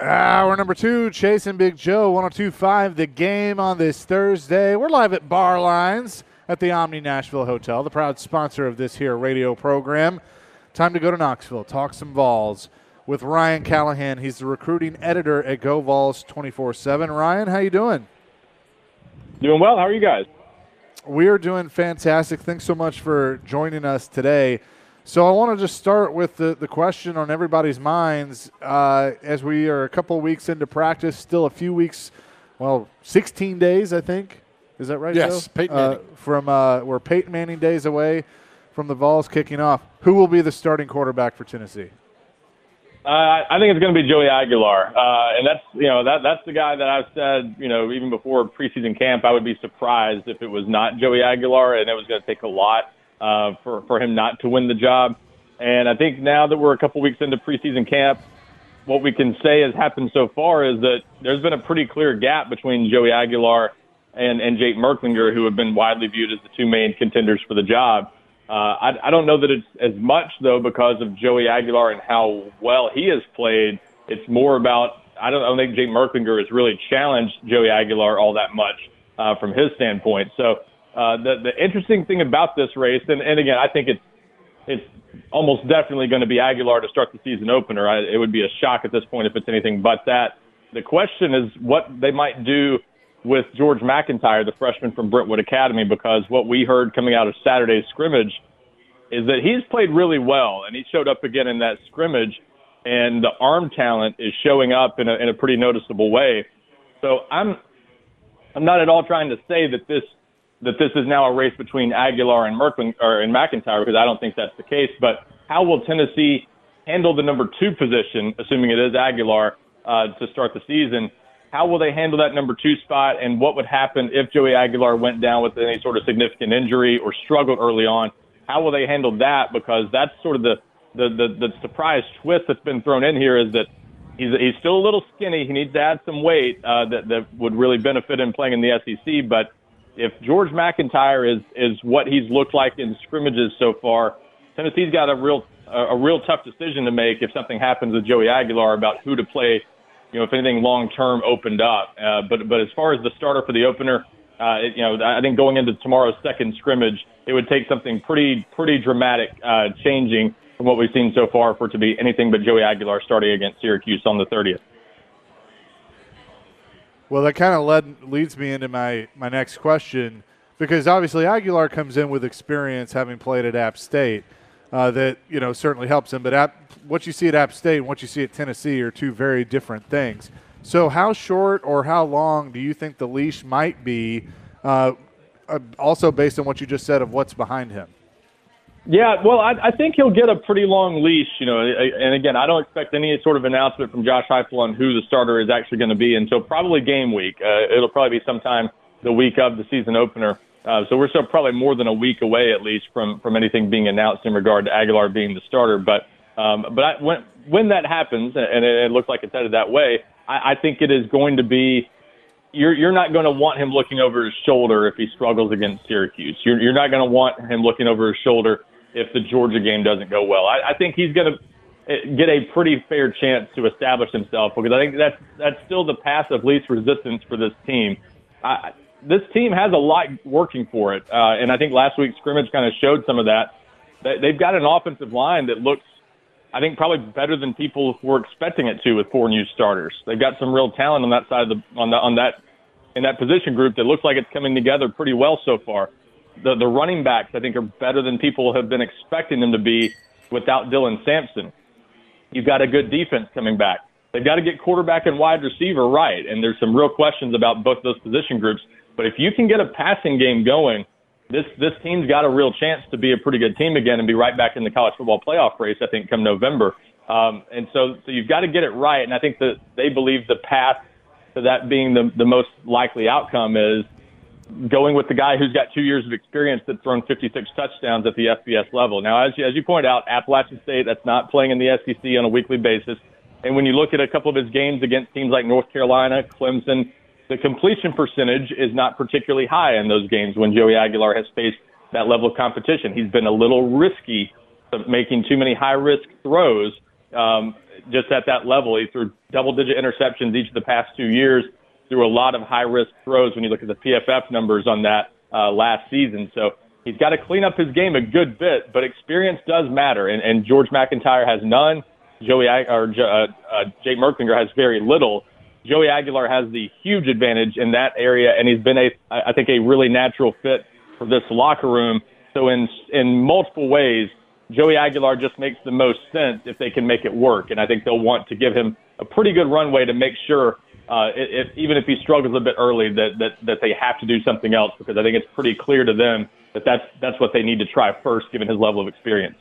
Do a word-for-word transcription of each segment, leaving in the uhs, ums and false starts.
Hour number two, Chasing Big Joe, one oh two point five, The Game on this Thursday. We're live at Bar Lines at the Omni Nashville Hotel, the proud sponsor of this here radio program. Time to go to Knoxville, talk some Vols with Ryan Callahan. He's the recruiting editor at Go Vols twenty-four seven. Ryan, how you doing? Doing well. How are you guys? We are doing fantastic. Thanks so much for joining us today. So I want to just start with the, the question on everybody's minds uh, as we are a couple of weeks into practice, still a few weeks, well, sixteen days, I think. Is that right, Yes, Joe? Peyton uh, Manning. From, uh, we're Peyton Manning days away from the Vols kicking off. Who will be the starting quarterback for Tennessee? Uh, I think it's going to be Joey Aguilar, uh, and that's you know that that's the guy that I've said you know even before preseason camp I would be surprised if it was not Joey Aguilar, and it was going to take a lot uh, for for him not to win the job. And I think now that we're a couple weeks into preseason camp, what we can say has happened so far is that there's been a pretty clear gap between Joey Aguilar and and Jake Merklinger, who have been widely viewed as the two main contenders for the job. Uh, I, I don't know that it's as much, though, because of Joey Aguilar and how well he has played. It's more about I don't, I don't think Jake Merklinger has really challenged Joey Aguilar all that much uh, from his standpoint. So uh, the the interesting thing about this race, and, and again, I think it's it's almost definitely going to be Aguilar to start the season opener. I, it would be a shock at this point if it's anything but that. The question is what they might do with George McIntyre, the freshman from Brentwood Academy, because what we heard coming out of Saturday's scrimmage is that he's played really well, and he showed up again in that scrimmage, and the arm talent is showing up in a, in a pretty noticeable way. So I'm I'm not at all trying to say that this that this is now a race between Aguilar and Merklin or and McIntyre, because I don't think that's the case. But how will Tennessee handle the number two position, assuming it is Aguilar, uh, to start the season? How will they handle that number two spot, and what would happen if Joey Aguilar went down with any sort of significant injury or struggled early on? How will they handle that? Because that's sort of the, the, the, the surprise twist that's been thrown in here is that he's, he's still a little skinny. He needs to add some weight uh, that, that would really benefit him playing in the S E C. But if George McIntyre is, is what he's looked like in scrimmages so far, Tennessee's got a real a real tough decision to make if something happens with Joey Aguilar about who to play, you know, if anything long-term opened up. Uh, but but as far as the starter for the opener, uh, it, you know, I think going into tomorrow's second scrimmage, it would take something pretty pretty dramatic uh, changing from what we've seen so far for it to be anything but Joey Aguilar starting against Syracuse on the thirtieth. Well, that kind of led leads me into my, my next question, because obviously Aguilar comes in with experience having played at App State. Uh, that, you know, certainly helps him. But App, what you see at App State and what you see at Tennessee are two very different things. So how short or how long do you think the leash might be, uh, uh, also based on what you just said of what's behind him? Yeah, well, I, I think he'll get a pretty long leash, you know. And, again, I don't expect any sort of announcement from Josh Heupel on who the starter is actually going to be until probably game week. Uh, it'll probably be sometime the week of the season opener. Uh, so we're still probably more than a week away, at least, from, from anything being announced in regard to Aguilar being the starter. But um, but I, when when that happens, and it, it looks like it's headed that way, I, I think it is going to be you're you're not going to want him looking over his shoulder if he struggles against Syracuse. You're you're not going to want him looking over his shoulder if the Georgia game doesn't go well. I, I think he's going to get a pretty fair chance to establish himself, because I think that's that's still the path of least resistance for this team. I, This team has a lot working for it, uh, and I think last week's scrimmage kind of showed some of that. They've got an offensive line that looks, I think, probably better than people were expecting it to with four new starters. They've got some real talent on that side of the on the, on that in that position group that looks like it's coming together pretty well so far. The the running backs, I think, are better than people have been expecting them to be without Dylan Sampson. You've got a good defense coming back. They've got to get quarterback and wide receiver right, and there's some real questions about both those position groups. But if you can get a passing game going, this this team's got a real chance to be a pretty good team again and be right back in the college football playoff race, I think, come November. Um, and so, so you've got to get it right. And I think that they believe the path to that being the, the most likely outcome is going with the guy who's got two years of experience that's thrown fifty-six touchdowns at the F B S level. Now, as you, as you point out, Appalachian State, that's not playing in the S E C on a weekly basis. And when you look at a couple of his games against teams like North Carolina, Clemson, the completion percentage is not particularly high in those games when Joey Aguilar has faced that level of competition. He's been a little risky, making too many high-risk throws. Um, just at that level. He threw double-digit interceptions each of the past two years, threw a lot of high-risk throws when you look at the P F F numbers on that uh, last season. So he's got to clean up his game a good bit, but experience does matter, and, and George McIntyre has none. Joey or uh, uh, Jake Merklinger has very little. Joey Aguilar has the huge advantage in that area, and he's been, a, I think, a really natural fit for this locker room. So in in multiple ways, Joey Aguilar just makes the most sense if they can make it work, and I think they'll want to give him a pretty good runway to make sure, uh, if, even if he struggles a bit early, that, that that they have to do something else, because I think it's pretty clear to them that that's, that's what they need to try first, given his level of experience.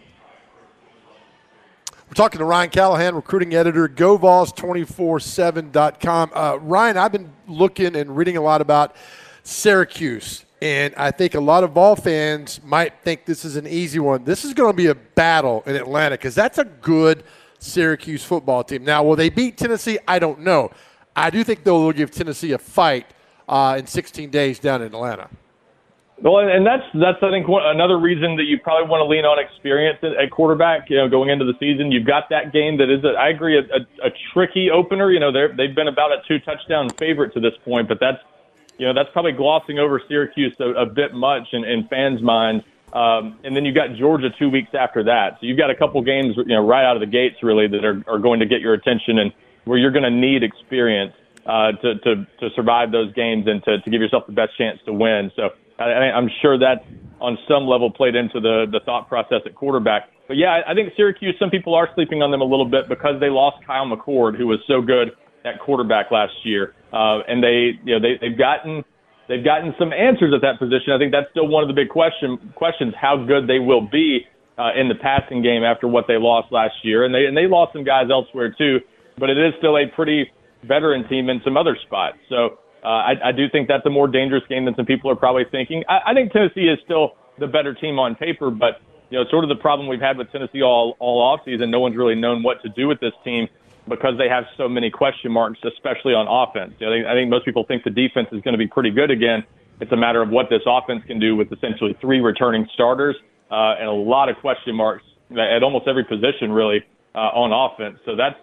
We're talking to Ryan Callahan, recruiting editor, Go Vols two four seven dot com. Uh, Ryan, I've been looking and reading a lot about Syracuse, and I think a lot of Vol fans might think this is an easy one. This is going to be a battle in Atlanta because that's a good Syracuse football team. Now, will they beat Tennessee? I don't know. I do think they'll give Tennessee a fight uh, in sixteen days down in Atlanta. Well, and that's that's I think one, another reason that you probably want to lean on experience at, at quarterback. You know, going into the season, you've got that game that is, a, I agree, a, a, a tricky opener. You know, they're they've been about a two touchdown favorite to this point, but that's you know that's probably glossing over Syracuse a, a bit much in, in fans' minds. Um, and then you've got Georgia two weeks after that, so you've got a couple games, you know, right out of the gates really that are, are going to get your attention and where you're going to need experience uh, to, to to survive those games and to, to give yourself the best chance to win. So. I, I'm sure that on some level played into the, the thought process at quarterback. But, yeah, I, I think Syracuse, some people are sleeping on them a little bit because they lost Kyle McCord, who was so good at quarterback last year. Uh, and they, you know, they, they've gotten they've gotten some answers at that position. I think that's still one of the big question questions, how good they will be uh, in the passing game after what they lost last year. And they and they lost some guys elsewhere too, but it is still a pretty veteran team in some other spots. So. Uh, I, I do think that's a more dangerous game than some people are probably thinking. I, I think Tennessee is still the better team on paper, but you know, sort of the problem we've had with Tennessee all all offseason, no one's really known what to do with this team because they have so many question marks, especially on offense. You know, I, think, I think most people think the defense is going to be pretty good again. It's a matter of what this offense can do with essentially three returning starters uh, and a lot of question marks at almost every position, really, uh, on offense. So that's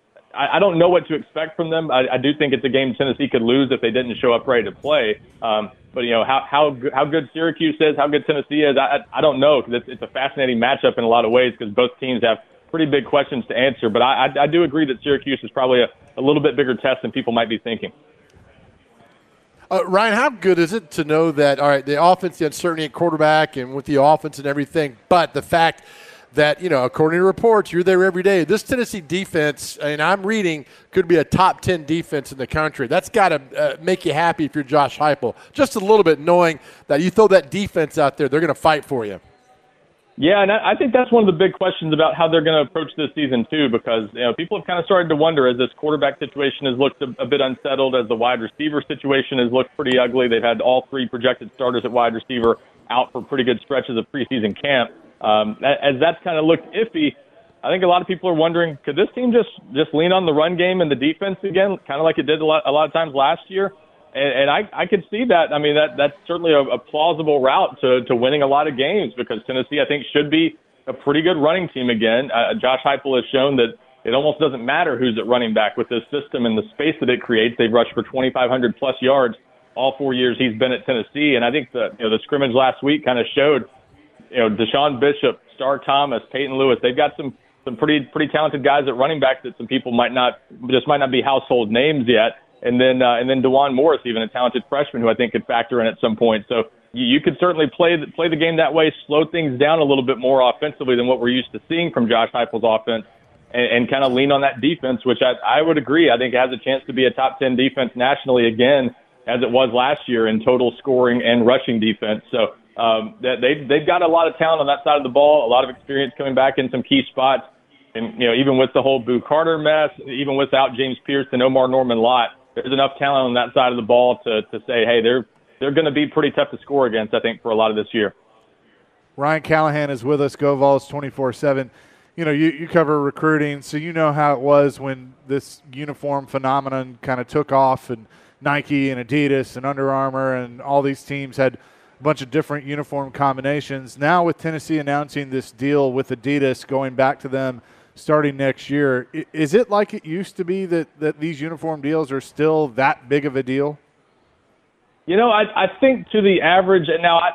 I don't know what to expect from them. I, I do think it's a game Tennessee could lose if they didn't show up ready to play. Um, but, you know, how how how good Syracuse is, how good Tennessee is, I, I don't know because it's, it's a fascinating matchup in a lot of ways because both teams have pretty big questions to answer. But I, I, I do agree that Syracuse is probably a, a little bit bigger test than people might be thinking. Uh, Ryan, how good is it to know that, all right, the offense, the uncertainty at quarterback and with the offense and everything, but the fact – that, you know, according to reports, you're there every day. This Tennessee defense, and I'm reading, could be a top ten defense in the country. That's got to uh, make you happy if you're Josh Heupel. Just a little bit knowing that you throw that defense out there, they're going to fight for you. Yeah, and I think that's one of the big questions about how they're going to approach this season, too, because, you know, people have kind of started to wonder as this quarterback situation has looked a, a bit unsettled, as the wide receiver situation has looked pretty ugly. They've had all three projected starters at wide receiver out for pretty good stretches of preseason camp. Um, as that's kind of looked iffy, I think a lot of people are wondering, could this team just, just lean on the run game and the defense again, kind of like it did a lot, a lot of times last year? And, and I, I could see that. I mean, that that's certainly a, a plausible route to, to winning a lot of games because Tennessee, I think, should be a pretty good running team again. Uh, Josh Heupel has shown that it almost doesn't matter who's at running back with this system and the space that it creates. They've rushed for twenty-five hundred plus yards all four years he's been at Tennessee. And I think the, you know, the scrimmage last week kind of showed You know, Deshaun Bishop, Star Thomas, Peyton Lewis, they've got some some pretty pretty talented guys at running back that some people might not just might not be household names yet. And then uh, and then DeJuan Morris, even a talented freshman who I think could factor in at some point. So you, you could certainly play the, play the game that way, slow things down a little bit more offensively than what we're used to seeing from Josh Heupel's offense, and, and kind of lean on that defense, which I, I would agree. I think it has a chance to be a top ten defense nationally again, as it was last year in total scoring and rushing defense. So. Um, that they've, they've got a lot of talent on that side of the ball, a lot of experience coming back in some key spots. And, you know, even with the whole Boo Carter mess, even without James Pierce and Omar Norman Lott, there's enough talent on that side of the ball to, to say, hey, they're, they're going to be pretty tough to score against, I think, for a lot of this year. Ryan Callahan is with us, Go Vols twenty-four seven. You know, you, you cover recruiting, so you know how it was when this uniform phenomenon kind of took off and Nike and Adidas and Under Armour and all these teams had – a bunch of different uniform combinations. Now with Tennessee announcing this deal with Adidas, going back to them starting next year. I- Is it like it used to be that, that these uniform deals are still that big of a deal? You know, I, I think to the average, and now I,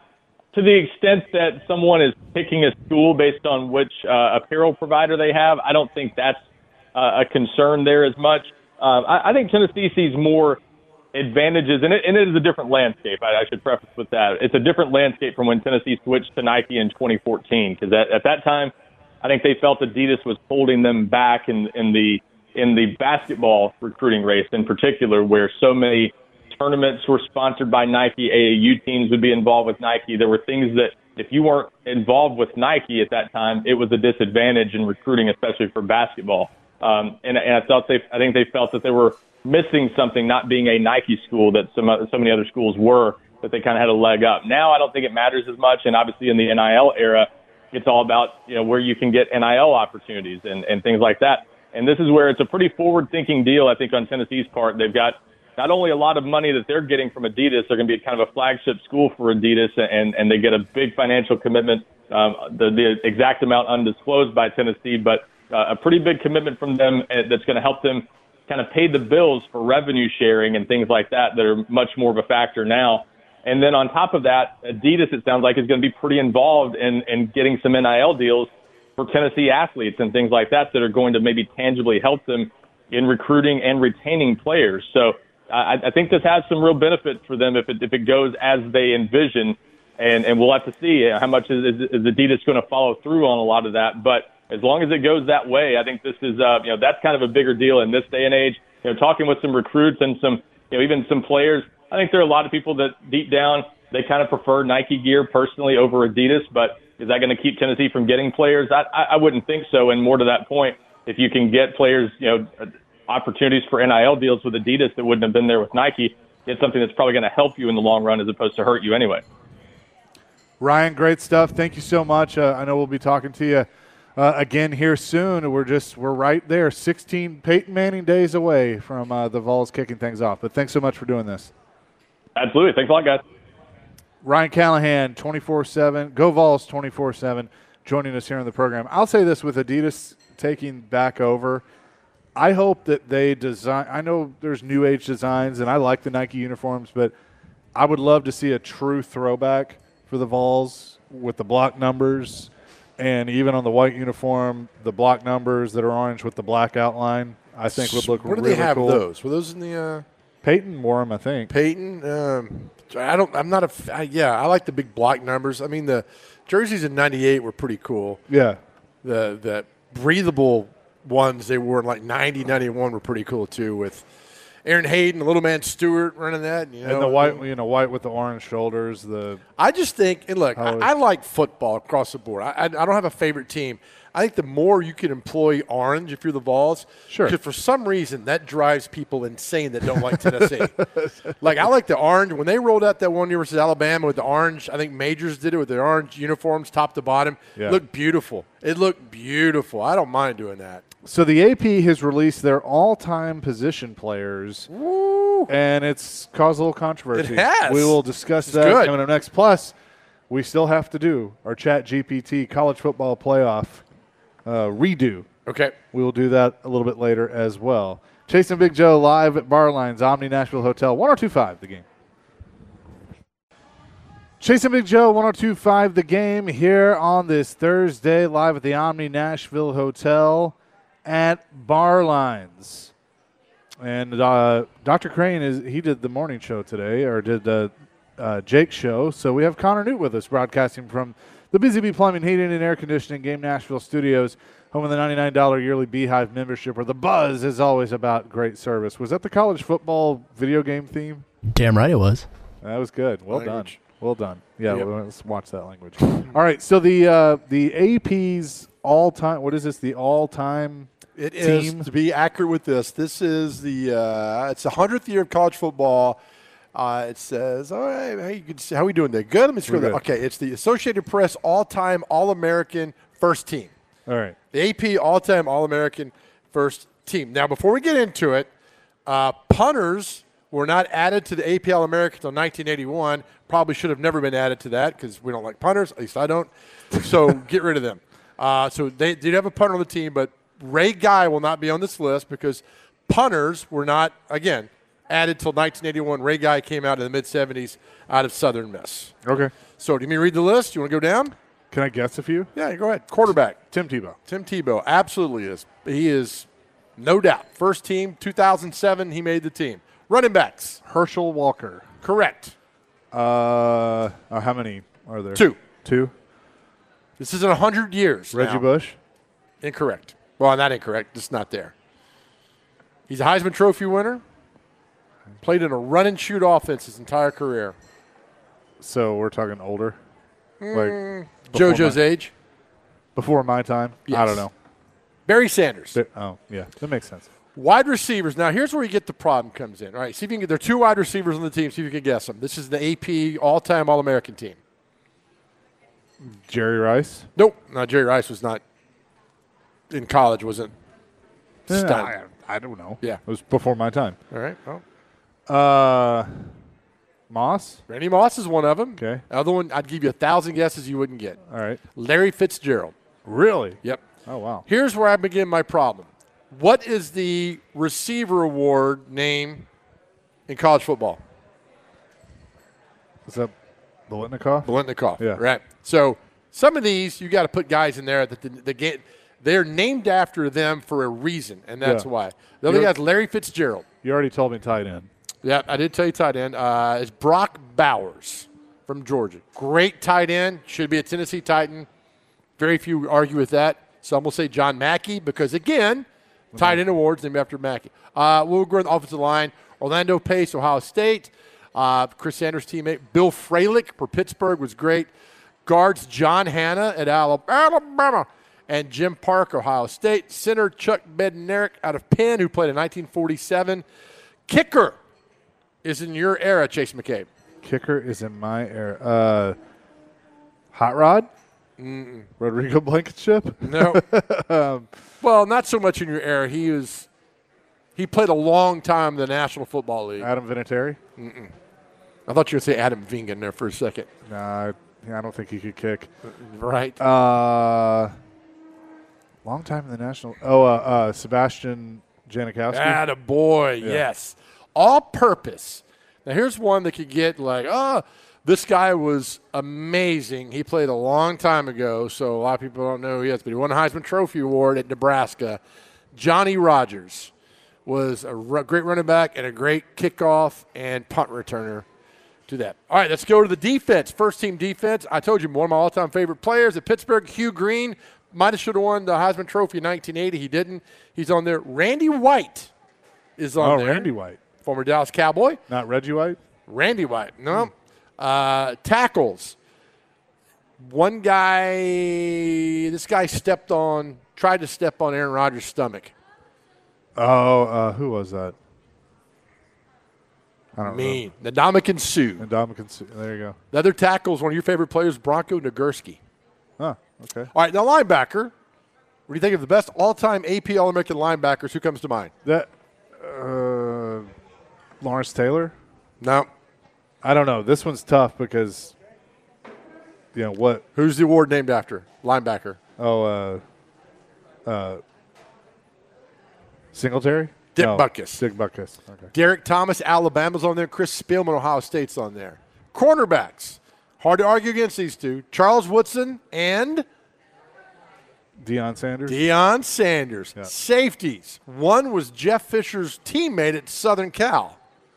to the extent that someone is picking a school based on which uh, apparel provider they have, I don't think that's uh, a concern there as much. Uh, I, I think Tennessee sees more advantages, and it, and it is a different landscape. I, I should preface with that. It's a different landscape from when Tennessee switched to Nike in twenty fourteen, because at, at that time, I think they felt Adidas was holding them back in, in the in the basketball recruiting race in particular, where so many tournaments were sponsored by Nike. A A U teams would be involved with Nike. There were things that if you weren't involved with Nike at that time, it was a disadvantage in recruiting, especially for basketball. Um, and, and I thought they, I think they felt that they were missing something, not being a Nike school that some so many other schools were, that they kind of had a leg up. Now I don't think it matters as much, and obviously in the N I L era, it's all about, you know, where you can get N I L opportunities and, and things like that. And this is where it's a pretty forward-thinking deal, I think, on Tennessee's part. They've got not only a lot of money that they're getting from Adidas, they're going to be kind of a flagship school for Adidas, and, and they get a big financial commitment, um, the, the exact amount undisclosed by Tennessee, but uh, a pretty big commitment from them that's going to help them kind of pay the bills for revenue sharing and things like that that are much more of a factor now. And then on top of that, Adidas, it sounds like, is going to be pretty involved in, in getting some N I L deals for Tennessee athletes and things like that that are going to maybe tangibly help them in recruiting and retaining players. So I, I think this has some real benefit for them if it, if it goes as they envision, and, and we'll have to see how much is, is, is Adidas going to follow through on a lot of that. But as long as it goes that way, I think this is, uh, you know, that's kind of a bigger deal in this day and age. You know, talking with some recruits and some, you know, even some players, I think there are a lot of people that deep down, they kind of prefer Nike gear personally over Adidas, but is that going to keep Tennessee from getting players? I, I, I wouldn't think so. And more to that point, if you can get players, you know, opportunities for N I L deals with Adidas that wouldn't have been there with Nike, it's something that's probably going to help you in the long run as opposed to hurt you anyway. Ryan, great stuff. Thank you so much. Uh, I know we'll be talking to you uh, again here soon. We're just we're right there, sixteen Peyton Manning days away from uh, the Vols kicking things off. But thanks so much for doing this. Absolutely. Thanks a lot, guys. Ryan Callahan, twenty-four seven, Go Vols twenty-four seven, joining us here on the program. I'll say this, with Adidas taking back over, I hope that they design – I know there's new age designs, and I like the Nike uniforms, but I would love to see a true throwback for the Vols with the block numbers, and even on the white uniform, the block numbers that are orange with the black outline, I think would look Where really do they have cool. those? Were those in the uh, – Peyton wore them, I think. Peyton, um, I don't. I'm not a. f- I, yeah, I like the big block numbers. I mean, the jerseys in ninety-eight were pretty cool. Yeah. The the breathable ones they wore in like ninety, ninety-one were pretty cool too. With Aaron Hayden, Little Man Stewart running that. You know, And the white, you know, white with the orange shoulders. The I just think, and look, I, Oh, I like football across the board. I, I, I don't have a favorite team. I think the more you can employ orange if you're the Vols, Sure. because for some reason that drives people insane that don't like Tennessee. Like I like the orange. When they rolled out that one year versus Alabama with the orange, I think Majors did it with the orange uniforms top to bottom. Yeah. It looked beautiful. It looked beautiful. I don't mind doing that. So the A P has released their all-time position players, Woo. and it's caused a little controversy. It has. We will discuss This is that good. coming up next. Plus, we still have to do our Chat G P T college football playoff uh, redo. Okay. We will do that a little bit later as well. Chase and Big Joe live at Barline's Omni Nashville Hotel, one oh two point five The Game. Chase and Big Joe, one oh two point five The Game, here on this Thursday, live at the Omni Nashville Hotel at Barline's. And uh, Doctor Crane, is he did the morning show today, or did the uh, Jake show. So we have Connor Newt with us, broadcasting from the Busy Bee Plumbing, Heating, and Air Conditioning Game Nashville Studios, home of the ninety-nine dollars yearly Beehive membership, where the buzz is always about great service. Was that the college football video game theme? Damn right it was. That was good. Well Language. done. Well done. Yeah, Yep. well, let's watch that language. All right, so the uh, the A P's all-time, what is this, the all-time It is, team? to be accurate with this, this is the uh, it's the hundredth year of college football. Uh, it says, all right, how you can see, how we doing there? Good. Let me scroll We're that. good. Okay, it's the Associated Press all-time All-American first team. All right. The A P all-time All-American first team. Now, before we get into it, uh, punters were not added to the A P All-American until nineteen eighty-one. Probably should have never been added to that because we don't like punters. At least I don't. So get rid of them. Uh, so they did have a punter on the team, but Ray Guy will not be on this list because punters were not, again, added till nineteen eighty-one. Ray Guy came out in the mid-seventies out of Southern Miss. Okay. So do you mean to read the list? You want to go down? Can I guess a few? Yeah, go ahead. Quarterback. Tim Tebow. Tim Tebow absolutely is. He is, no doubt. First team, two thousand seven, he made the team. Running backs. Herschel Walker. Correct. Uh, uh, how many are there? Two. Two. This is in one hundred years Reggie now. Bush. Incorrect. Well, not incorrect. Just not there. He's a Heisman Trophy winner. Played in a run-and-shoot offense his entire career. So we're talking older? Mm, like before JoJo's my, age. Before my time? Yes. I don't know. Barry Sanders. But, oh, yeah. That makes sense. Wide receivers. Now, here's where you get the problem comes in. All right, see if you can get – there are two wide receivers on the team. See if you can guess them. This is the A P all-time All-American team. Jerry Rice? Nope. No, Jerry Rice was not in college, wasn't Yeah, stud. I, I don't know. Yeah. It was before my time. All right. Well, Uh, Moss? Randy Moss is one of them. Okay. Other one, I'd give you a thousand guesses you wouldn't get. All right. Larry Fitzgerald. Really? Yep. Oh, wow. Here's where I begin my problem. What is the receiver award name in college football? Is that Bolitnikoff? Bolitnikoff. Yeah. Right. So some of these you got to put guys in there that the, the game they're named after them for a reason, and that's Yeah. why. The other You're- guy's Larry Fitzgerald. You already told me tight end. Yeah, I did tell you tight end. Uh, it's Brock Bowers from Georgia. Great tight end. Should be a Tennessee Titan. Very few argue with that. Some will say John Mackey because, again, tight end awards named after Mackey. Uh, we'll go on the offensive line. Orlando Pace, Ohio State. Uh, Chris Sanders' teammate. Bill Fralick for Pittsburgh was great. Guards John Hanna at Alabama. And Jim Park, Ohio State. Center Chuck Bednarik out of Penn, who played in nineteen forty-seven. Kicker is in your era, Chase McCabe. Kicker is in my era. Uh, Hot Rod? Mm-mm. Rodrigo Blankenship? No. um, well, not so much in your era. He was he played a long time in the National Football League. Adam Vinatieri? Mm-mm. I thought you were going to say Adam Vingan there for a second. Nah, I don't think he could kick. Right. Uh, long time in the National. Oh, uh, uh, Sebastian Janikowski. Attaboy, Yeah. yes. All purpose. Now, here's one that could get like, oh, this guy was amazing. He played a long time ago, so a lot of people don't know who he is, but he won a Heisman Trophy Award at Nebraska. Johnny Rogers was a r- great running back and a great kickoff and punt returner to that. All right, let's go to the defense. First team defense. I told you one of my all-time favorite players at Pittsburgh, Hugh Green. Might have should have won the Heisman Trophy in nineteen eighty. He didn't. He's on there. Randy White is on Oh, there. Randy White. Former Dallas Cowboy. Not Reggie White? Randy White. No. Uh, tackles. One guy, this guy stepped on, tried to step on Aaron Rodgers' stomach. Oh, uh, who was that? I don't Mean. Ndamukong Suh. know. Ndamukong Suh. There you go. The other tackle is one of your favorite players, Bronco Nagurski. Oh, okay. All right, now linebacker. What do you think of the best all-time A P All-American linebackers? Who comes to mind? That uh, Lawrence Taylor? No. I don't know. This one's tough because, you know, what? Who's the award named after? Linebacker. Oh, uh, uh, Singletary? Dick No, Butkus. Dick Butkus. Okay. Derek Thomas, Alabama's on there. Chris Spielman, Ohio State's on there. Cornerbacks. Hard to argue against these two. Charles Woodson and Deion Sanders? Deion Sanders. Yeah. Safeties. One was Jeff Fisher's teammate at Southern Cal.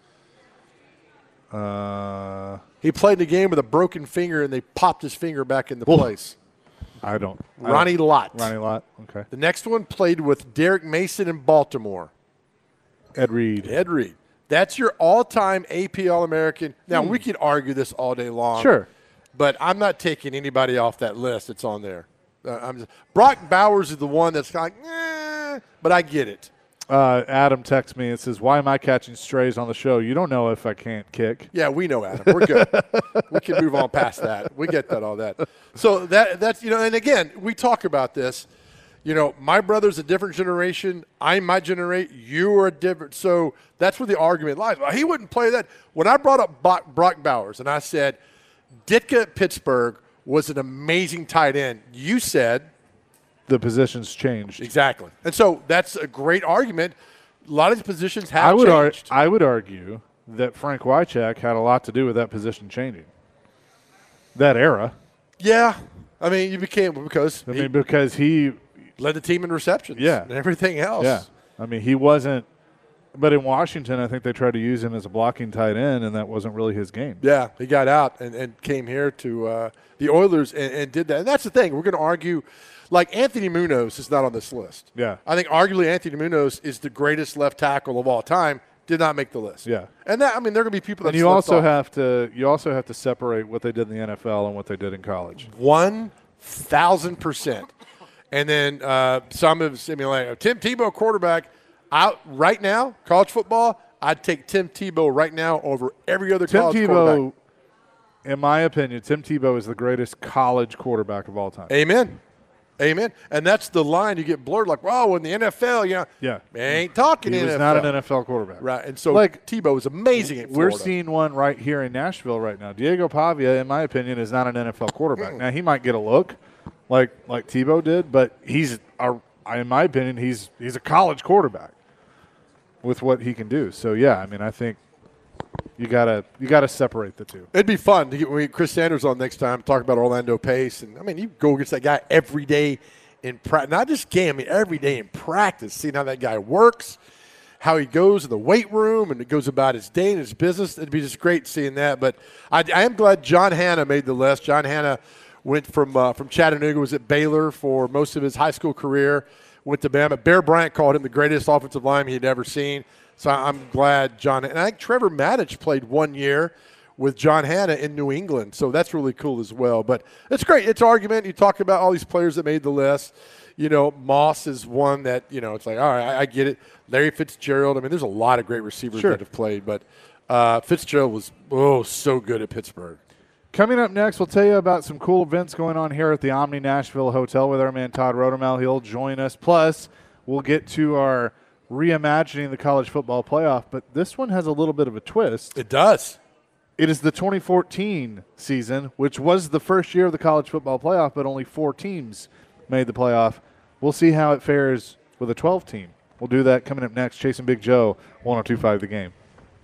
Uh, He played in the game with a broken finger, and they popped his finger back into place. I don't. I Ronnie don't- Lott. Ronnie Lott. Okay. The next one played with Derek Mason in Baltimore. Ed Reed. Ed Reed. That's your all-time A P All-American. Now, we could argue this all day long. Sure. But I'm not taking anybody off that list that's on there. Uh, I'm just, Brock Bowers is the one that's kind of like, eh, but I get it. Uh, Adam texts me and says, "Why am I catching strays on the show? You don't know if I can't kick." Yeah, we know, Adam. We're good. We can move on past that. We get that, all that. So that that's, you know, and again, we talk about this. You know, my brother's a different generation. I'm my generation. You are a different. So that's where the argument lies. Well, he wouldn't play that. When I brought up Bo- Brock Bowers and I said, Ditka at Pittsburgh was an amazing tight end, you said, the positions changed. Exactly. And so that's a great argument. A lot of these positions have I would changed. Ar- I would argue that Frank Wycheck had a lot to do with that position changing. That era. Yeah. I mean, you became because I he mean, because he led the team in receptions Yeah. and everything else. Yeah. I mean, he wasn't – but in Washington, I think they tried to use him as a blocking tight end, and that wasn't really his game. Yeah, he got out and, and came here to uh, the Oilers and, and did that. And that's the thing. We're going to argue – like Anthony Munoz is not on this list. Yeah. I think arguably Anthony Munoz is the greatest left tackle of all time. Did not make the list. Yeah. And that I mean, there are going to be people that And you slipped also off. have to you also have to separate what they did in the N F L and what they did in college. One thousand percent. And then uh, some of I mean, like Tim Tebow, quarterback, out right now, college football. I'd take Tim Tebow right now over every other Tim college Tebow, quarterback. in my opinion, Tim Tebow is the greatest college quarterback of all time. Amen. Amen. And that's the line you get blurred like, well, in the N F L, you know, Yeah. they ain't talking He N F L. was not an N F L quarterback. Right. And so Like, Tebow is amazing at We're Florida. seeing one right here in Nashville right now. Diego Pavia, in my opinion, is not an N F L quarterback. Now, he might get a look like like Tebow did, but he's, a, in my opinion, he's he's a college quarterback with what he can do. So, yeah, I mean, I think you gotta you gotta separate the two. It'd be fun to get when we get Chris Sanders on next time, talk about Orlando Pace. And, I mean, you go against that guy every day in practice. Not just game, I mean, every day in practice, seeing how that guy works, how he goes in the weight room and it goes about his day and his business. It'd be just great seeing that. But I, I am glad John Hanna made the list. John Hanna went from uh, from Chattanooga, was at Baylor for most of his high school career, went to Bama. Bear Bryant called him the greatest offensive lineman he'd ever seen. So I'm glad John – and I think Trevor Maddich played one year with John Hanna in New England. So that's really cool as well. But it's great. It's argument. You talk about all these players that made the list. You know, Moss is one that, you know, it's like, all right, I, I get it. Larry Fitzgerald. I mean, there's a lot of great receivers Sure. that have played. But uh, Fitzgerald was, oh, so good at Pittsburgh. Coming up next, we'll tell you about some cool events going on here at the Omni Nashville Hotel with our man Todd Rotermel. He'll join us. Plus, we'll get to our reimagining the college football playoff. But this one has a little bit of a twist. It does. It is the twenty fourteen season, which was the first year of the college football playoff, but only four teams made the playoff. We'll see how it fares with a twelve team. We'll do that coming up next. Chasing Big Joe, one oh two point five The Game.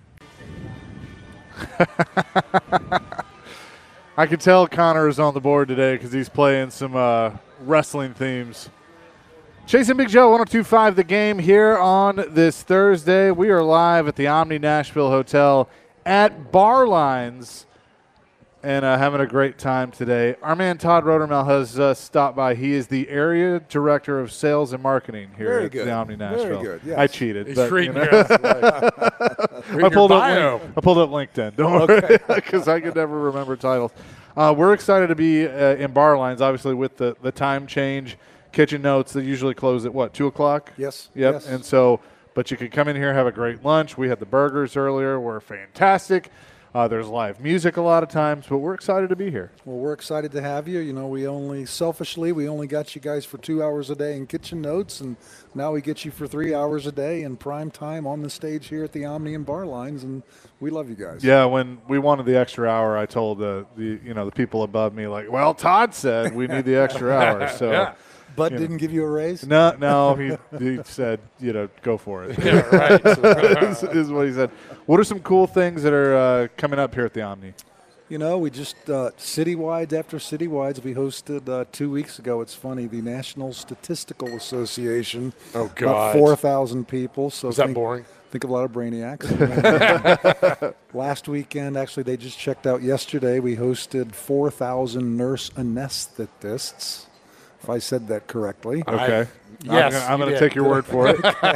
I can tell Connor is on the board today because he's playing some uh, wrestling themes. Chasing Big Joe, one oh two point five The Game here on this Thursday. We are live at the Omni Nashville Hotel at Barlines and uh, having a great time today. Our man Todd Rotermel has uh, stopped by. He is the area director of sales and marketing here Very at good. the Omni Nashville. Very good, yes. I cheated. He's but, reading you know. your, reading I pulled your up bio. Link, I pulled up LinkedIn. Don't worry, because I could never remember titles. Uh, we're excited to be uh, in Barlines, obviously with the, the time change. Kitchen Notes, they usually close at what, two o'clock? Yes. Yep. Yes. And so, but you could come in here, have a great lunch. We had the burgers earlier, were fantastic. Uh, there's live music a lot of times, but we're excited to be here. Well, we're excited to have you. You know, we only, selfishly, we only got you guys for two hours a day in Kitchen Notes, and now we get you for three hours a day in prime time on the stage here at the Omni and Bar Lines, and we love you guys. Yeah, when we wanted the extra hour, I told the, the you know the people above me, like, well, Todd said we need the extra hour. So, Yeah. Bud you didn't give you a raise? no, no, he, he said, you know, go for it. Yeah, right. is, is what he said. What are some cool things that are uh, coming up here at the Omni? You know, we just, uh, citywides after citywides, we hosted uh, two weeks ago. It's funny, the National Statistical Association. Oh, About God. four thousand people. So Is that think- boring? Think of a lot of brainiacs. And then, last weekend, actually, they just checked out yesterday. We hosted four thousand nurse anesthetists, if I said that correctly. Okay. Yes, I'm you going to did. take your word for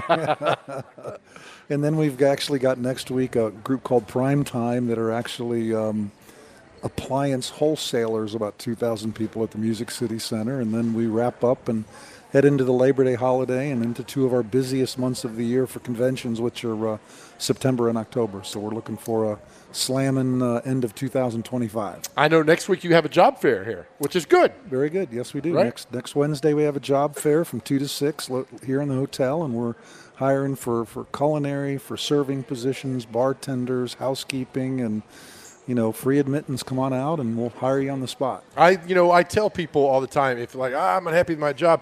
it. And then we've actually got next week a group called Prime Time that are actually um, appliance wholesalers, about two thousand people at the Music City Center. And then we wrap up and head into the Labor Day holiday and into two of our busiest months of the year for conventions, which are uh, September and October. So we're looking for a slamming uh, end of two thousand twenty-five. I know next week you have a job fair here, which is good. Very good. Yes, we do. Right. Next next Wednesday we have a job fair from two to six lo- here in the hotel, and we're hiring for, for culinary, for serving positions, bartenders, housekeeping, and you know, free admittance. Come on out, and we'll hire you on the spot. I, you know, I tell people all the time, if like, ah, I'm unhappy with my job,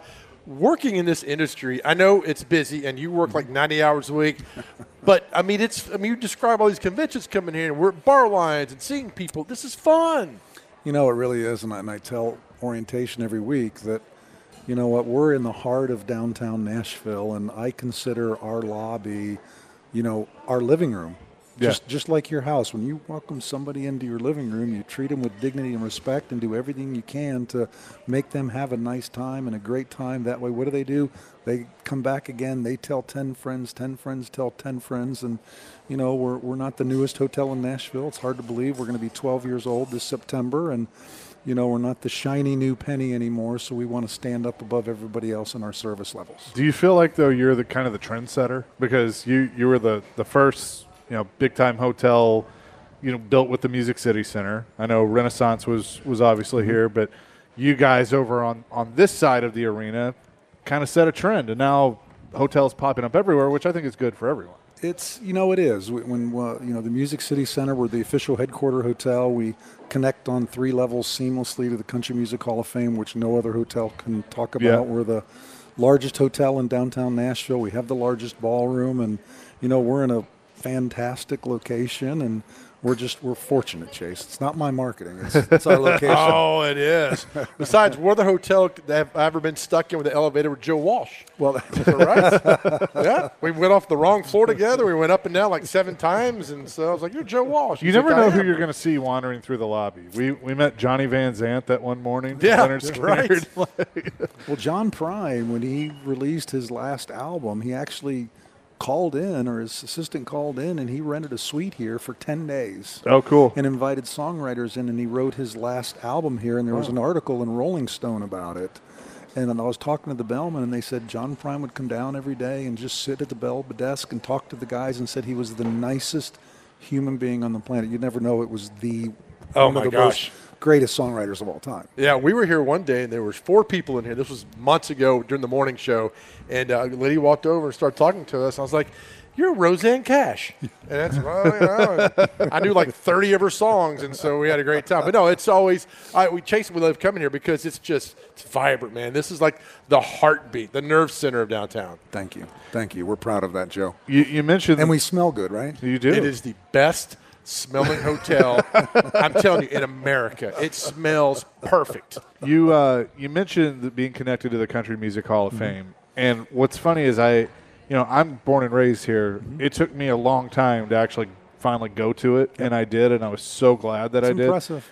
working in this industry, I know it's busy and you work like ninety hours a week, but I mean, it's, I mean, you describe all these conventions coming here and we're at bar lines and seeing people. This is fun. You know, it really is. And I, and I tell orientation every week that, you know what, we're in the heart of downtown Nashville, and I consider our lobby, you know, our living room. Yeah. Just just like your house. When you welcome somebody into your living room, you treat them with dignity and respect and do everything you can to make them have a nice time and a great time. That way, what do they do? They come back again. They tell ten friends, ten friends tell ten friends. And, you know, we're, we're not the newest hotel in Nashville. It's hard to believe. We're going to be twelve years old this September. And, you know, we're not the shiny new penny anymore, so we want to stand up above everybody else in our service levels. Do you feel like, though, you're the kind of the trendsetter? Because you, you were the, the first – you know, big-time hotel, you know, built with the Music City Center. I know Renaissance was was obviously here, but you guys over on, on this side of the arena kind of set a trend, and now hotels popping up everywhere, which I think is good for everyone. It's, you know, it is. When, uh, you know, the Music City Center, we're the official headquarter hotel. We connect on three levels seamlessly to the Country Music Hall of Fame, which no other hotel can talk about. Yeah. We're the largest hotel in downtown Nashville. We have the largest ballroom, and, you know, we're in a fantastic location, and we're just we're fortunate, Chase. It's not my marketing; it's, it's our location. Oh, it is. Besides, what other hotel that have I ever been stuck in with the elevator with Joe Walsh? Well, Is that right? Yeah, we went off the wrong floor together. We went up and down like seven times, and so I was like, "You're Joe Walsh." You He's never like, know "I who am." you're going to see wandering through the lobby. We we met Johnny Van Zant that one morning. Yeah, Leonard that's Skinner. well, John Prine, when he released his last album, he actually called in, or his assistant called in, and he rented a suite here for ten days. Oh, cool. And invited songwriters in, and he wrote his last album here, and there was an article in Rolling Stone about it. And I was talking to the bellman, and they said John Prine would come down every day and just sit at the bell desk and talk to the guys, and said he was the nicest human being on the planet. You'd never know it was the Oh, one my of the gosh. most greatest songwriters of all time. Yeah, we were here one day, and there was four people in here. This was months ago during the morning show, and uh, a lady walked over and started talking to us. I was like, "You're Roseanne Cash," and that's well, you know. And I knew like thirty of her songs, and so we had a great time. But no, it's always I, we chase. We love coming here because it's just it's vibrant, man. This is like the heartbeat, the nerve center of downtown. Thank you. Thank you. We're proud of that, Joe. You, you mentioned And we smell good, right? you do. It is the best smelling hotel. I'm telling you, in America, it smells perfect. You uh, you mentioned that being connected to the Country Music Hall of Fame, and what's funny is I, you know, I'm born and raised here. It took me a long time to actually finally go to it, and I did, and I was so glad that It's I did. impressive.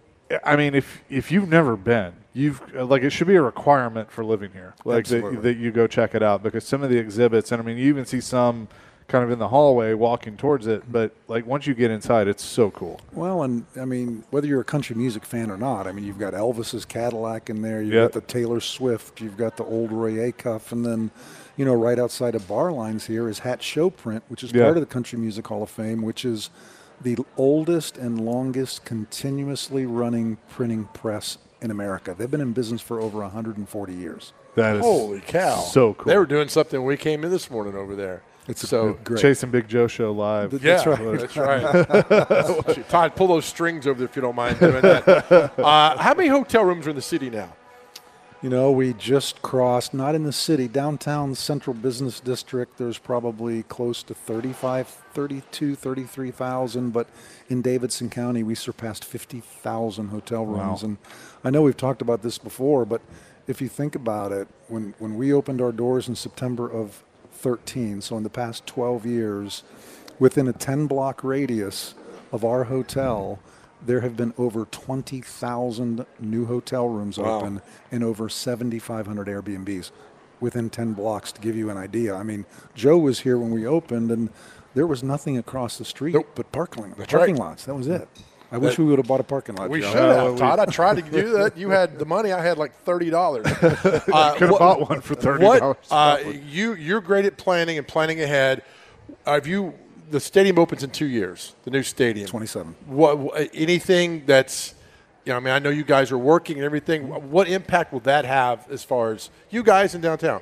I mean, if if you've never been, you've like it should be a requirement for living here, like that, Absolutely. that you go check it out, because some of the exhibits, and I mean, you even see some kind of in the hallway walking towards it, but like once you get inside, it's so cool. Well, and I mean, whether you're a country music fan or not, I mean, you've got Elvis's Cadillac in there, you've Yep. got the Taylor Swift, you've got the old Roy Acuff, and then, you know, right outside of bar lines here is Hat Showprint, which is Yeah. part of the Country Music Hall of Fame, which is the oldest and longest continuously running printing press in America. They've been in business for over one hundred forty years. That is Holy cow! so cool. They were doing something when we came in this morning over there. It's so great. Chasing Big Joe show live. Th- yeah, That's right. That's right. Todd, pull those strings over there if you don't mind doing that. Uh, how many hotel rooms are in the city now? You know, we just crossed, not in the city, downtown Central Business District, there's probably close to thirty-five, thirty-two, thirty-three thousand, but in Davidson County, we surpassed fifty thousand hotel rooms. Wow. And I know we've talked about this before, but if you think about it, when, when we opened our doors in September of thirteen, so in the past twelve years, within a ten block radius of our hotel, there have been over twenty thousand new hotel rooms Wow. open and over seventy-five hundred Airbnbs within ten blocks, to give you an idea. I mean, Joe was here when we opened, and there was nothing across the street Nope. but parking, That's parking right. lots. That was it. I wish we would have bought a parking lot. We Joe. should Uh, have, we- Todd. I tried to do that. You had the money. I had like thirty dollars. Uh, Could have bought one for thirty What dollars. uh, you you're great at planning and planning ahead. Have you? The stadium opens in two years. The new stadium. twenty-seven. What, what anything that's, you know, I mean, I know you guys are working and everything. What impact will that have as far as you guys in downtown?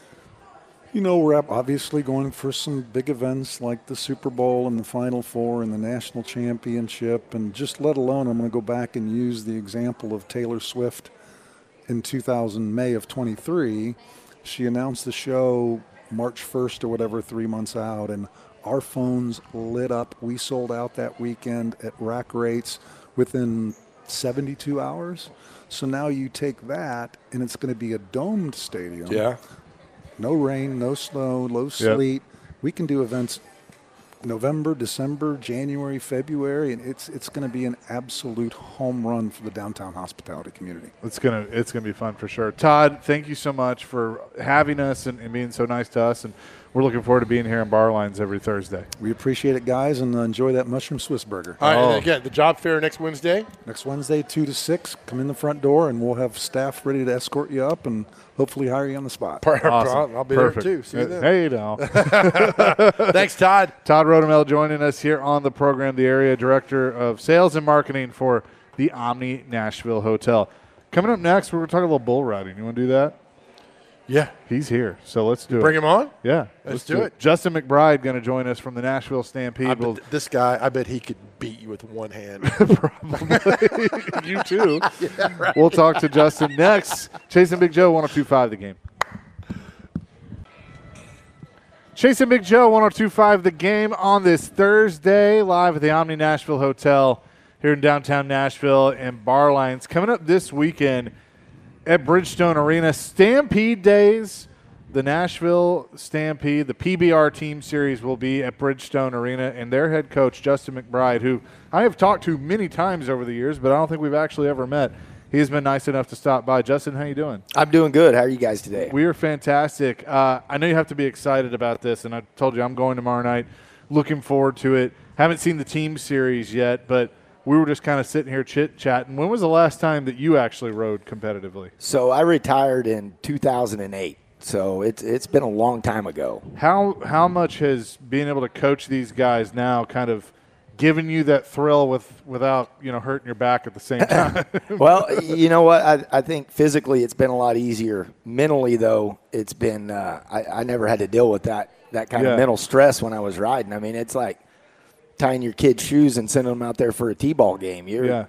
You know, we're up- obviously going for some big events like the Super Bowl and the Final Four and the National Championship, and just let alone, I'm going to go back and use the example of Taylor Swift in two thousand, May of twenty-three. She announced the show March first or whatever, three months out, and our phones lit up. We sold out that weekend at rack rates within seventy-two hours. So now you take that, and it's going to be a domed stadium. Yeah. No rain, no snow, no sleet. We can do events November, December, January, February, and it's it's going to be an absolute home run for the downtown hospitality community. It's gonna it's gonna be fun for sure. Todd, thank you so much for having us and, and being so nice to us, and we're looking forward to being here in Barlines every Thursday. We appreciate it, guys, and uh, enjoy that mushroom Swiss burger. All right, Oh. and again, the job fair next Wednesday. Next Wednesday, two to six, come in the front door, and we'll have staff ready to escort you up and hopefully hire you on the spot. Awesome. I'll be Perfect. there too. See you then. Hey, now. Thanks, Todd. Todd Rodemel joining us here on the program, the area director of sales and marketing for the Omni Nashville Hotel. Coming up next, we're going to talk a little bull riding. You want to do that? Yeah. He's here, so let's do Bring it. him on. Yeah, Let's do it. Justin McBride going to join us from the Nashville Stampede. I We'll- bet this guy, I bet he could beat you with one hand. you too. yeah, right. We'll talk to Justin next. Chasing Big Joe, one oh two point five The Game. Chasing Big Joe, one oh two point five The Game on this Thursday, live at the Omni Nashville Hotel here in downtown Nashville and Barlines. Coming up this weekend at Bridgestone Arena, Stampede Days. The Nashville Stampede, the P B R Team Series will be at Bridgestone Arena, and their head coach, Justin McBride, who I have talked to many times over the years, but I don't think we've actually ever met. He has been nice enough to stop by. Justin, how you doing? I'm doing good. How are you guys today? We are fantastic. Uh, I know you have to be excited about this, and I told you I'm going tomorrow night. Looking forward to it. Haven't seen the Team Series yet, but we were just kind of sitting here chit-chatting. When was the last time that you actually rode competitively? So I retired in two thousand eight. So it's it's been a long time ago. How how much has being able to coach these guys now kind of given you that thrill with without you know hurting your back at the same time? Well, you know what? I, I think physically it's been a lot easier. Mentally, though, it's been uh, I, I never had to deal with that that kind Yeah. of mental stress when I was riding. I mean, it's like tying your kid's shoes and sending them out there for a t-ball game. You're, yeah,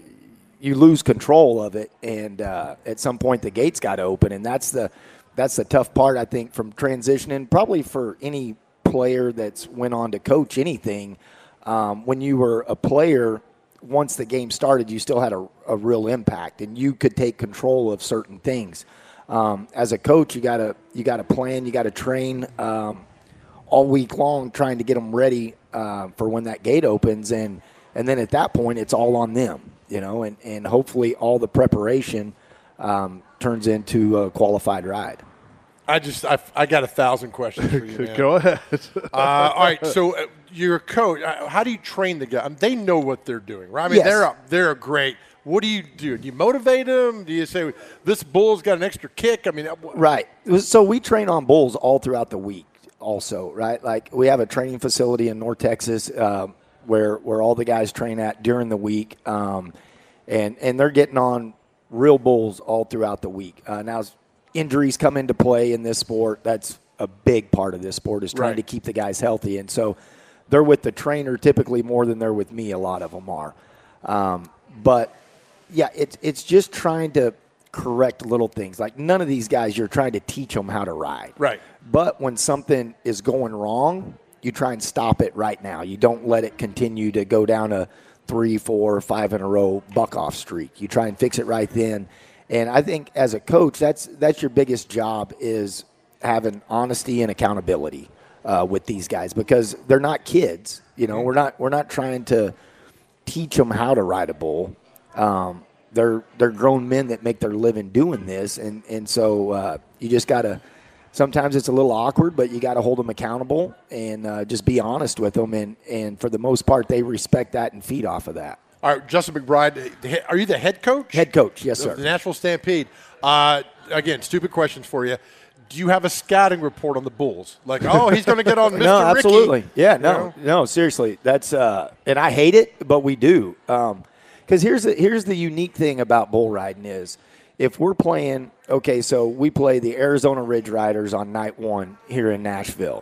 you lose control of it, and uh, at some point the gates got to open, and that's the that's the tough part, I think, from transitioning. Probably for any player that's went on to coach anything, um, when you were a player, once the game started, you still had a, a real impact, and you could take control of certain things. Um, as a coach, you gotta you gotta plan, you gotta train um, all week long, trying to get them ready uh, for when that gate opens, and and then at that point, it's all on them, you know, and and hopefully all the preparation um, turns into a qualified ride. I just, I, I got a thousand questions for you, man. go ahead. Uh, all right, so uh, you're a coach. Uh, How do you train the guy? I mean, they know what they're doing, right? I mean, Yes. they're a, they're great. What do you do? Do you motivate them? Do you say this bull's got an extra kick? I mean, uh, wh- Right. So we train on bulls all throughout the week also, right? Like we have a training facility in North Texas uh, where where all the guys train at during the week, um, and, and they're getting on real bulls all throughout the week. Uh, now, as injuries come into play in this sport, that's a big part of this sport is trying Right. to keep the guys healthy. And so they're with the trainer typically more than they're with me, a lot of them are. Um, but, yeah, it's it's just trying to correct little things. Like none of these guys, you're trying to teach them how to ride. Right. But when something is going wrong, you try and stop it right now. You don't let it continue to go down a three, four, five in a row buck-off streak. You try and fix it right then. And I think as a coach, that's that's your biggest job is having honesty and accountability uh, with these guys because they're not kids. You know, we're not we're not trying to teach them how to ride a bull. Um, they're they're grown men that make their living doing this, and and so uh, you just gotta. Sometimes it's a little awkward, but you got to hold them accountable and uh, just be honest with them. And, and for the most part, they respect that and feed off of that. All right, Justin McBride, the he- are you the head coach? Head coach, yes, of sir. The Nashville Stampede. Uh, again, stupid questions for you. Do you have a scouting report on the Bulls? Like, oh, he's going to get on Mister No, Ricky. absolutely. Yeah, You no, know? no, seriously. That's uh, and I hate it, but we do. Um, because here's the, here's the unique thing about bull riding is if we're playing, okay, so we play the Arizona Ridge Riders on night one here in Nashville.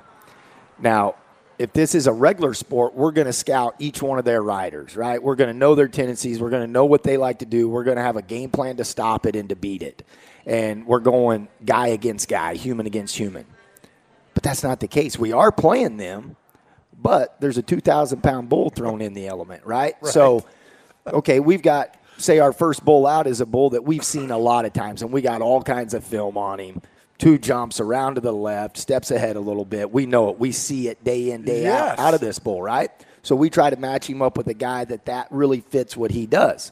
Now, if this is a regular sport, we're going to scout each one of their riders, right? We're going to know their tendencies. We're going to know what they like to do. We're going to have a game plan to stop it and to beat it. and we're going guy against guy, human against human. But that's not the case. We are playing them, but there's a two thousand pound bull thrown in the element, right? Right. So, okay, we've got, say our first bull out is a bull that we've seen a lot of times, and we got all kinds of film on him. Two jumps around to the left, steps ahead a little bit. We know it. We see it day in, day Yes. out, out of this bull, right? So we try to match him up with a guy that that really fits what he does.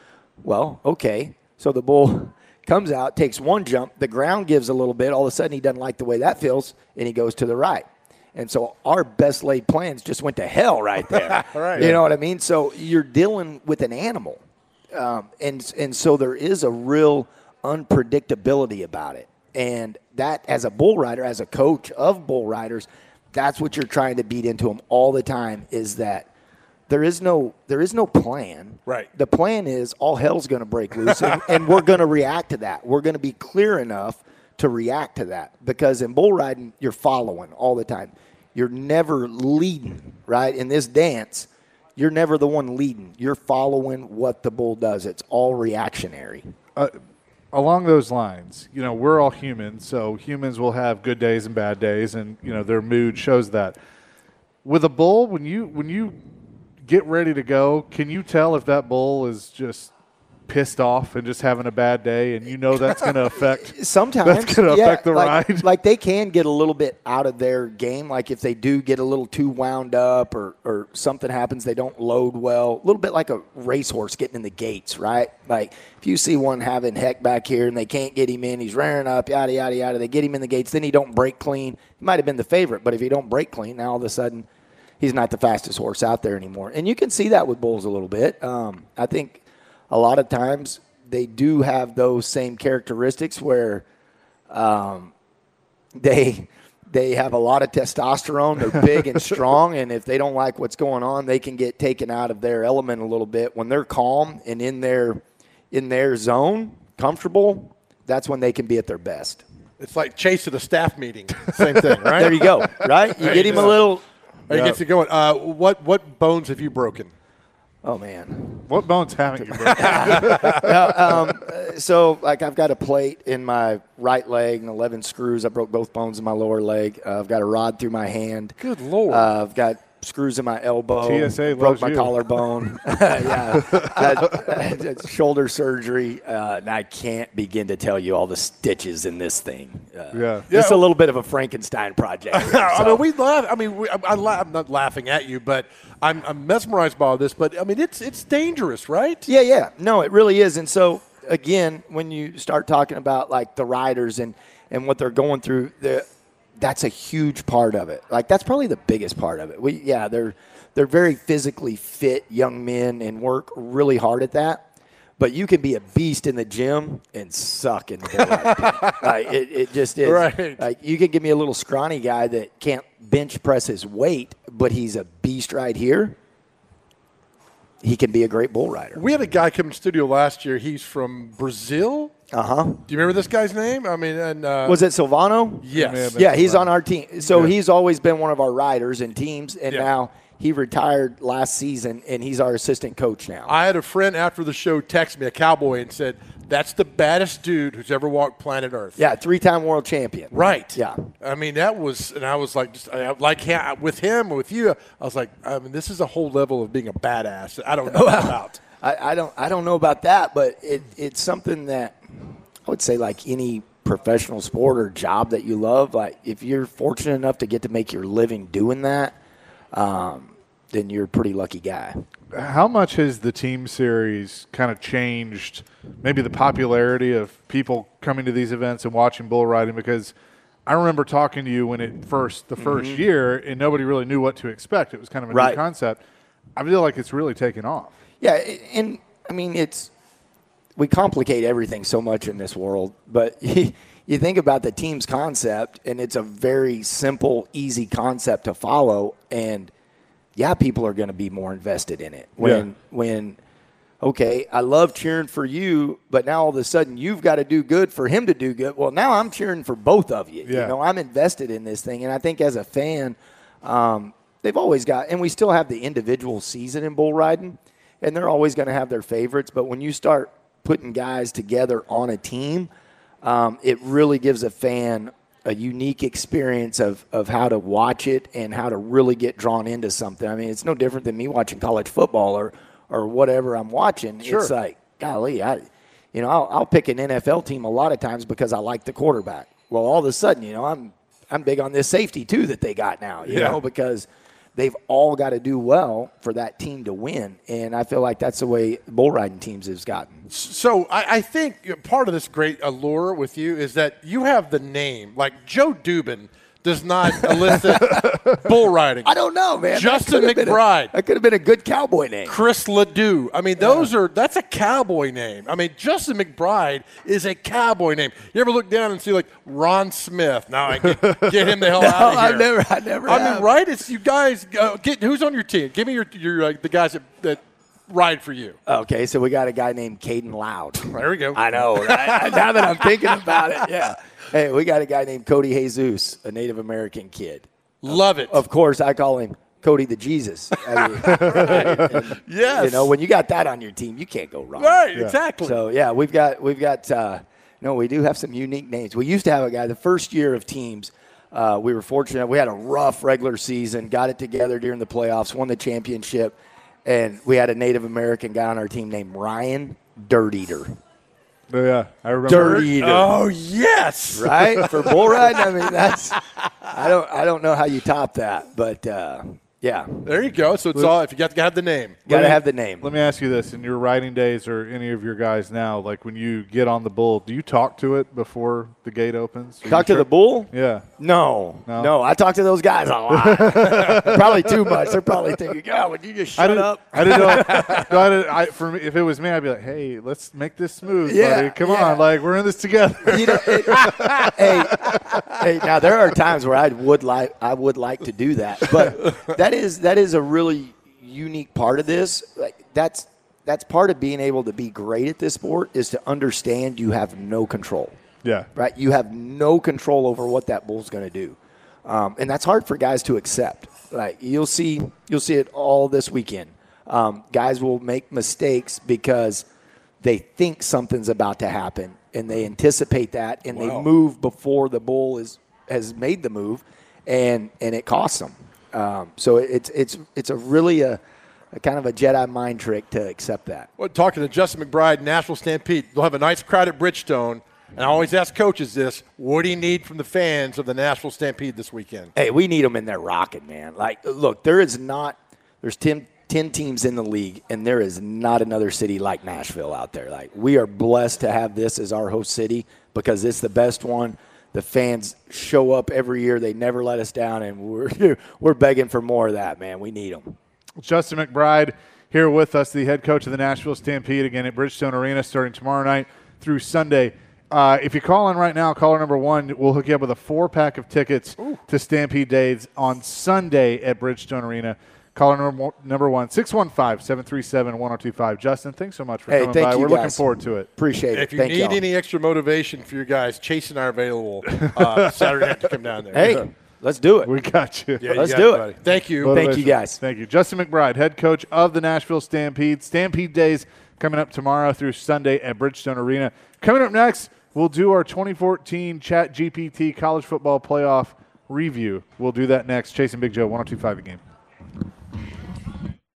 Well, okay, so the bull comes out, takes one jump, the ground gives a little bit, all of a sudden he doesn't like the way that feels, and he goes to the right. And so our best laid plans just went to hell right there. Right. You know what I mean? So you're dealing with an animal. Um, and, and so there is a real unpredictability about it. And that, as a bull rider, as a coach of bull riders, that's what you're trying to beat into them all the time, is that there is no there is no plan. Right. The plan is all hell's going to break loose, and, and we're going to react to that. We're going to be clear enough to react to that, because in bull riding, you're following all the time. You're never leading, right? In this dance, you're never the one leading. You're following what the bull does. It's all reactionary. Uh, along those lines, you know, we're all humans, so humans will have good days and bad days, and you know their mood shows that. With a bull, when you when you get ready to go, can you tell if that bull is just pissed off and just having a bad day, and you know that's going to affect Sometimes that's going to yeah, affect the like, ride? Like they can get a little bit out of their game. Like if they do get a little too wound up, or or something happens, they don't load well. A little bit like a racehorse getting in the gates, right? Like if you see one having heck back here and they can't get him in, he's rearing up, yada yada yada. They get him in the gates, then he don't break clean. He might have been the favorite, but if he don't break clean, now all of a sudden he's not the fastest horse out there anymore. And you can see that with bulls a little bit. Um, I think a lot of times they do have those same characteristics where um, they they have a lot of testosterone. They're big and strong, and if they don't like what's going on, they can get taken out of their element a little bit. When they're calm and in their in their zone, comfortable, that's when they can be at their best. It's like Chase at a staff meeting. Same thing, right? There you go. Right? You get him a little. He gets it going. Uh, what what bones have you broken? Oh man. What bones haven't you broken? um, so, like, I've got a plate in my right leg and eleven screws. I broke both bones in my lower leg. Uh, I've got a rod through my hand. Good Lord. Uh, I've got screws in my elbow. T S A broke loves my you. collarbone. yeah. I, I, shoulder surgery. Uh, and I can't begin to tell you all the stitches in this thing. Uh, Yeah. It's Yeah. a little bit of a Frankenstein project. I So- mean, we laugh. I mean, we, I, I laugh, I'm not laughing at you, but I'm, I'm mesmerized by all this. But I mean, it's it's dangerous, right? Yeah, yeah. No, it really is. And so, again, when you start talking about like the riders and, and what they're going through, the, that's a huge part of it. Like that's probably the biggest part of it. We, yeah, they're they're very physically fit young men and work really hard at that. But you can be a beast in the gym and suck in the bull riding. Like it, it just is. Right. Like you can give me a little scrawny guy that can't bench press his weight, but he's a beast right here. He can be a great bull rider. We had a guy come in studio last year. He's from Brazil. Uh huh. Do you remember this guy's name? I mean, and uh, Was it Silvano? yes, Yeah, he's on our team. So Yeah. he's always been one of our riders and teams, and Yeah. now he retired last season, and he's our assistant coach now. I had a friend after the show text me, a cowboy, and said, "That's the baddest dude who's ever walked planet Earth." yeah, three-time world champion. Right. Yeah. I mean, that was, and I was like, just I, like him, with him, with you, I was like, I mean, this is a whole level of being a badass. I don't know about. I, I don't I don't know about that, but it, it's something that I would say like any professional sport or job that you love, like if you're fortunate enough to get to make your living doing that, um, then you're a pretty lucky guy. How much has the team series kind of changed maybe the popularity of people coming to these events and watching bull riding? Because I remember talking to you when it first, the first year, and nobody really knew what to expect. It was kind of a Right. new concept. I feel like it's really taken off. Yeah, and I mean it's we complicate everything so much in this world, but you think about the team's concept, and it's a very simple, easy concept to follow, and yeah, people are going to be more invested in it. When Yeah. when okay, I love cheering for you, but now all of a sudden you've got to do good for him to do good. Well, now I'm cheering for both of you. Yeah. You know, I'm invested in this thing, and I think as a fan, um, they've always got, and we still have the individual season in bull riding, and they're always going to have their favorites. But when you start putting guys together on a team, um, it really gives a fan a unique experience of, of how to watch it and how to really get drawn into something. I mean, it's no different than me watching college football or, or whatever I'm watching. Sure. It's like, golly, I, you know, I'll, I'll pick an N F L team a lot of times because I like the quarterback. Well, all of a sudden, you know, I'm I'm big on this safety too that they got now, you Yeah. know, because they've all got to do well for that team to win. And I feel like that's the way bull riding teams has gotten. So I, I think part of this great allure with you is that you have the name. Like Joe Dubin does not elicit bull riding. I don't know, man. Justin That could've been a- McBride. That could have been a good cowboy name. Chris Ledoux. I mean, those are that's a cowboy name. I mean, Justin McBride is a cowboy name. You ever look down and see like Ron Smith? Now I get, get him the hell No, out of here. I've never, I never. I have. mean, right? It's you guys. Uh, get who's on your team? Give me your your uh, the guys that, that ride for you. Okay, so we got a guy named Caden Loud. There we go. I know. Right? Now that I'm thinking about it, yeah. Hey, we got a guy named Cody Jesus, a Native American kid. Love it. Of course, I call him Cody the Jesus. I mean, right? And, Yes. You know, when you got that on your team, you can't go wrong. Right. Exactly. So yeah, we've got we've got. Uh, no, we do have some unique names. We used to have a guy the first year of teams. Uh, we were fortunate. We had a rough regular season, got it together during the playoffs, won the championship, and we had a Native American guy on our team named Ryan Dirt Eater. Oh, yeah, I remember. Dirt Eater. Oh yes. Right? For bull riding, I mean that's I don't I don't know how you top that, but uh, yeah. There you go. So it's all if you got to have the name. Gotta me- have the name. Let me ask you this: in your riding days, or any of your guys now, like when you get on the bull, do you talk to it before the gate opens? Or Talk you to the try- bull? Yeah. No, No? no, I talk to those guys a lot. Probably too much. They're probably thinking, God, would you just I shut didn't, up? I didn't know. no, I didn't, I, for me, if it was me, I'd be like, "Hey, let's make this smooth, Yeah, buddy. Come yeah. on, like we're in this together." You know, it- hey, hey, now there are times where I would like I would like to do that, but that is that is a really unique part of this. Like that's that's part of being able to be great at this sport is to understand you have no control. Yeah. Right? You have no control over what that bull's going to do, um, and that's hard for guys to accept. Like you'll see, you'll see it all this weekend. Um, guys will make mistakes because they think something's about to happen, and they anticipate that, and Wow. they move before the bull is has made the move, and and it costs them. Um, so it's it's it's a really a, a kind of a Jedi mind trick to accept that. Well, talking to Justin McBride, Nashville Stampede, they'll have a nice crowd at Bridgestone. And I always ask coaches this: what do you need from the fans of the Nashville Stampede this weekend? Hey, we need them in there rocking, man. Like, look, there is not there's ten, ten teams in the league, and there is not another city like Nashville out there. Like, we are blessed to have this as our host city because it's the best one. The fans show up every year; they never let us down, and we're we're begging for more of that, man. We need them. Justin McBride here with us, the head coach of the Nashville Stampede, again at Bridgestone Arena, starting tomorrow night through Sunday. Uh, if you call in right now, caller number one, we'll hook you up with a four-pack of tickets Ooh. to Stampede Days on Sunday at Bridgestone Arena. Caller number, number one, six one five, seven three seven, one oh two five. Justin, thanks so much for Hey, coming thank by. you, We're looking guys. forward to it. Appreciate it. If you Thank need y'all. any extra motivation for your guys, Chase and I are available uh, Saturday night to come down there. Hey, let's do it. We got you. Yeah, you let's got do it. buddy. Thank you. Thank Motivation. you, guys. Thank you. Justin McBride, head coach of the Nashville Stampede. Stampede Days coming up tomorrow through Sunday at Bridgestone Arena. Coming up next, we'll do our twenty fourteen Chat G P T College Football Playoff review. We'll do that next. Chasing Big Joe, one oh two point five The Game.